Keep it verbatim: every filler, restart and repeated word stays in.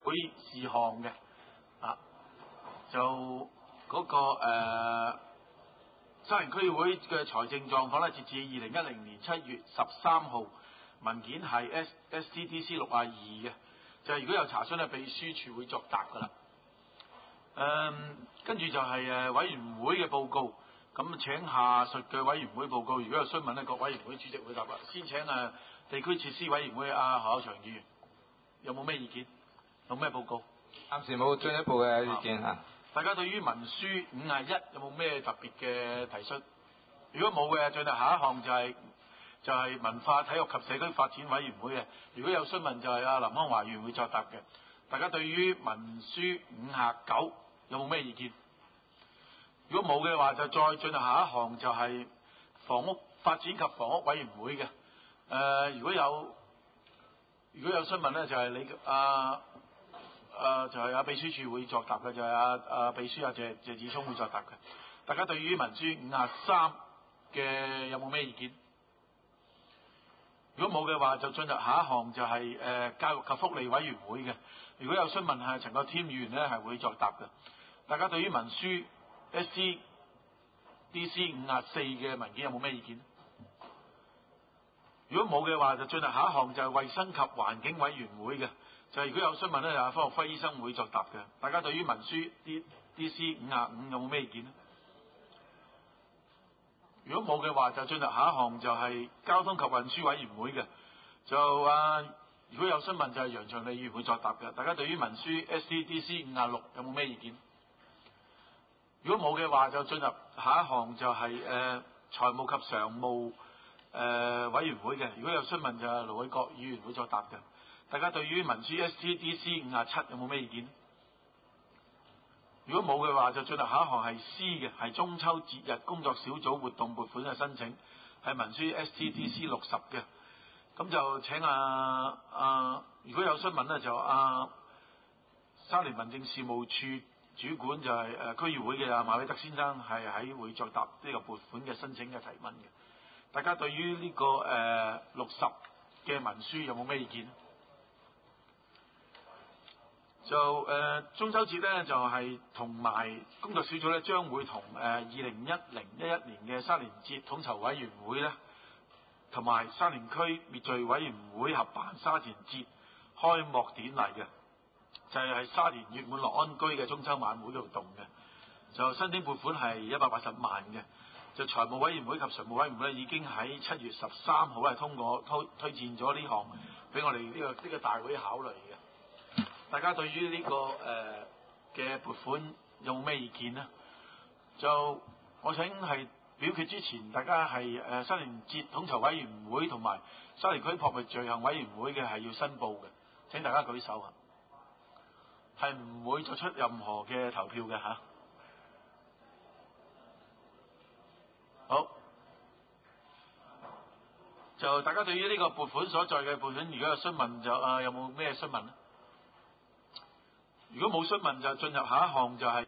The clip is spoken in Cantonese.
會事項嘅啊，就嗰、那個誒、呃、沙田區議會嘅財政狀況咧，截至二零一零年七月十三號，文件係 S S T D C 六啊二嘅，就係如果有查詢咧，秘書處會作答噶啦。誒，跟住就係誒委員會嘅報告，咁請下述嘅委員會報告，如果有詢問咧，各委員會主席會答啦。先請誒地區設施委員會阿何厚祥議員，有冇咩意見？有咩報告？ 暫時冇進一步嘅意見嚇。 大家對於文書五啊一有冇咩特別嘅提出？如果冇嘅，進入下一項就係、是、就係、是、文化體育及社區發展委員會嘅。如果有詢問就係阿林康華議員會作答嘅。大家對於文書五啊九有冇咩意見？如果冇嘅話，就再進入下一項就係房屋發展及房屋委員會嘅。誒、呃，如果有如果有詢問咧，就係、是、你阿誒、呃、就係、是、阿秘書處會作答嘅，就係阿阿秘書阿謝謝志聰會作答嘅。大家對於文書五啊三嘅有冇咩意見？如果冇嘅話，就進入下一項就係、是、誒、呃、教育及福利委員會嘅。如果有詢問係陳國添議員咧，係會作答嘅。大家對於文書 S C D C 五啊四嘅文件有冇咩意見？如果冇嘅話，就進入下一項就係衛生及環境委員會嘅。就係、是、如果有詢問咧，就係方學輝醫生會作答嘅。大家對於文書 D D C 五啊五有冇咩意見咧？如果冇嘅話，就進入下一項就係交通及運輸委員會嘅。就啊，如果有詢問就係楊長利議員會作答嘅。大家對於文書 S C D C 五啊六有冇咩意見？如果冇嘅話，就進入下一項就係、是、誒、呃、財務及常務誒、呃、委員會嘅。如果有詢問就係盧偉國議員會作答嘅。大家對於文書 S C D C 五啊七有冇咩意見？如果冇嘅話，就進入下一項係 C 嘅，係中秋節日工作小組活動撥款嘅申請，係文書 S T D C 六十嘅。咁就請啊啊，如果有詢問咧，就啊沙田民政事務處主管就係、是、誒、呃、區議會嘅阿馬偉德先生係喺會作答呢個撥款嘅申請嘅提問嘅。大家對於呢、這個誒六十嘅文書有冇咩意見？就誒、呃、中秋節咧，就係同埋工作小組咧，將會同誒二零一零一一年嘅沙田節統籌委員會咧，同埋沙田區滅罪委員會合辦沙田節開幕典禮嘅，就係、是、喺沙田月滿樂安居嘅中秋晚會嘅活動嘅。就申請撥款係一百八十萬嘅。就財務委員會及常務委員會已經喺七月十三號係通過推推薦咗呢項俾我哋呢、這個呢、這個大會考慮嘅。大家對於呢、這個誒嘅撥款有冇咩意見呢？就我請係表決之前，大家係誒、呃、沙田節統籌委員會同埋沙田區撲滅罪行委員會嘅係要申報嘅。請大家舉手啊！係唔會作出任何嘅投票嘅嚇。好，就大家對於呢個撥款所在嘅撥款，如果有詢問就啊、呃，有冇咩詢問呢？如果冇詢問，就進入下一項就係、是。